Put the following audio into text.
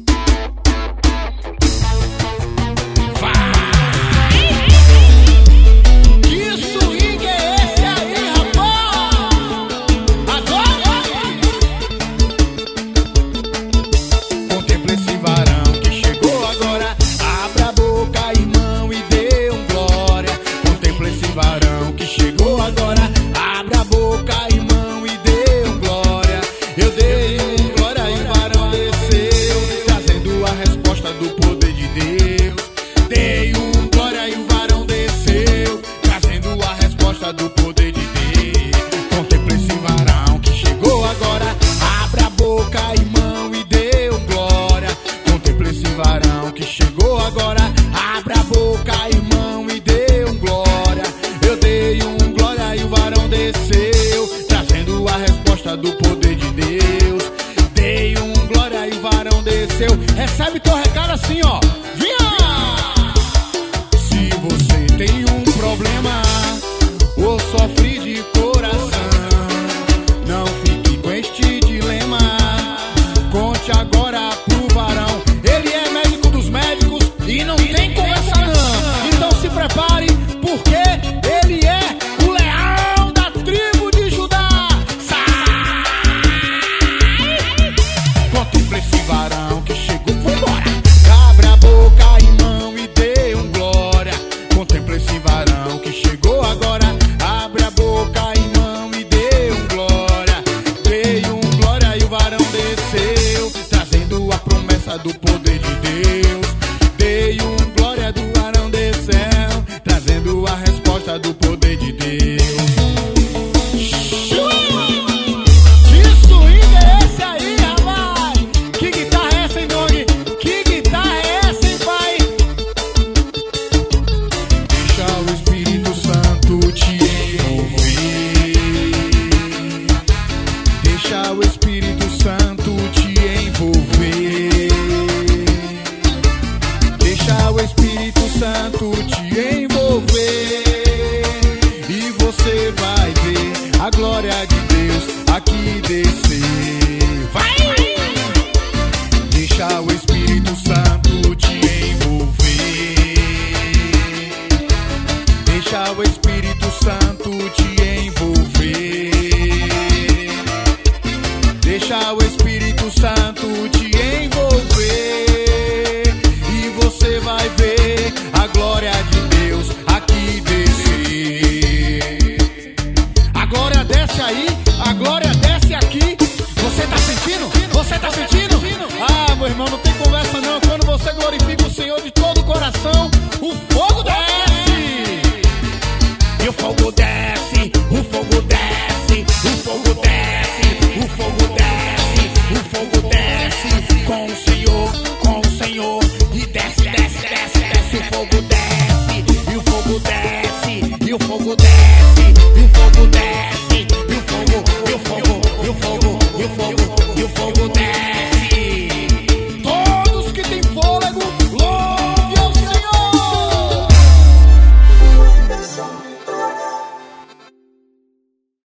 Do poder de Deus, dei glória e o varão desceu. Recebe teu recado assim, ó. Vinha! Se você tem problema ou sofre de coração, não fique com este dilema. Conte agora pro varão. Ele é médico dos médicos e não tem conversa não. Então se prepare, porque ele é o leão da tribo de Judá. Esse varão que chegou, foi embora. Abre a boca, irmão, e dê glória. Contempla esse varão que chegou agora. Abre a boca, irmão, e dê glória. Dei glória e o varão desceu, trazendo a promessa do poder de Deus. Dei glória do varão desceu, trazendo a resposta do poder de Deus. Deixa o Espírito Santo te envolver. Deixa o Espírito Santo te envolver. E você vai ver a glória de Deus aqui descer. Vai! Deixa o Espírito Santo te envolver. Deixa o Espírito Santo te envolver. Deixa o Espírito Santo te envolver. E você vai ver a glória de Deus aqui descer. A glória desce aí, a glória desce aqui. Você tá sentindo? Você tá sentindo? Ah, meu irmão, não tem conversa não. Quando você glorifica o Senhor de todo o coração, o fogo desce. E o fogo desce, o fogo desce, o fogo desce, o fogo desce. O fogo desce com o Senhor, e desce, desce, desce, desce. O fogo desce, e o fogo desce, e o fogo desce.